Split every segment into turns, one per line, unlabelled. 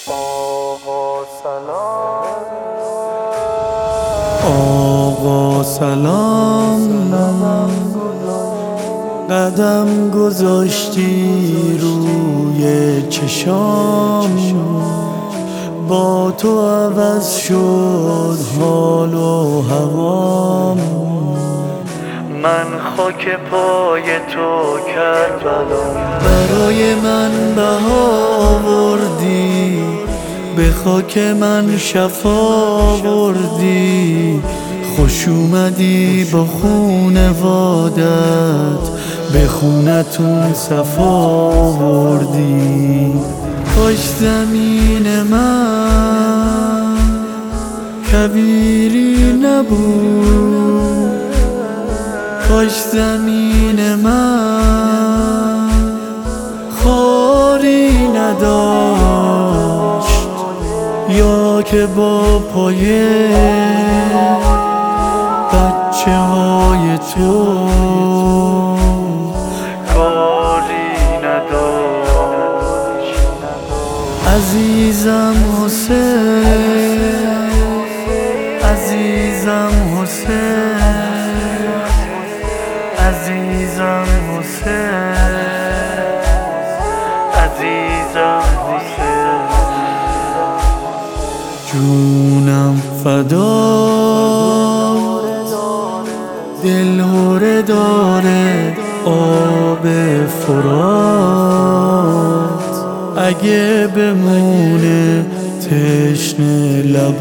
آقا سلام، قدم گذاشتی روی چشام، با تو عوض شد حال و هوام.
من خاک پای تو کربلا،
برای من بها آوردی، به خاک من شفا آوردی. خوش اومدی با خونوادت، به خونتون صفا آوردی. کاش زمین من کویری نبود، کاش زمین من خاری نداشت، یا که با پای بچه های تو
کاری نداشت.
عزیزم حسین، عزیزم حسین، عزیزم حسین،
عزیزم حسین.
جونم فدا، دل هره داره آب فرات، اگه بمونه تشنه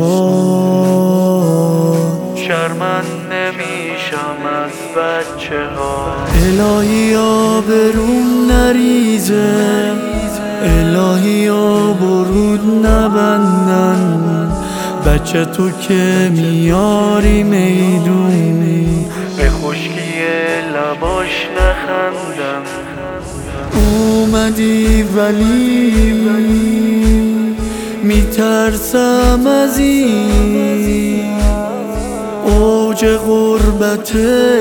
لبات.
شرمن نمیشم از بچه ها،
الهی آبروم نریزه، الهی آبرود نبندن. بچه تو که میاری میدونی،
به خشکی لباش نخندم.
اومدی ولی میترسم از این اوج غربته،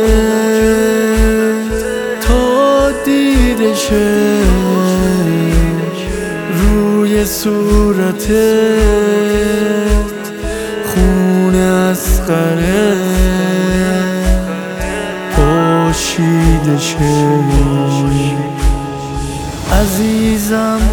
تا دیده شه روی صورتت خون اصغره پاشیده شه. عزیزم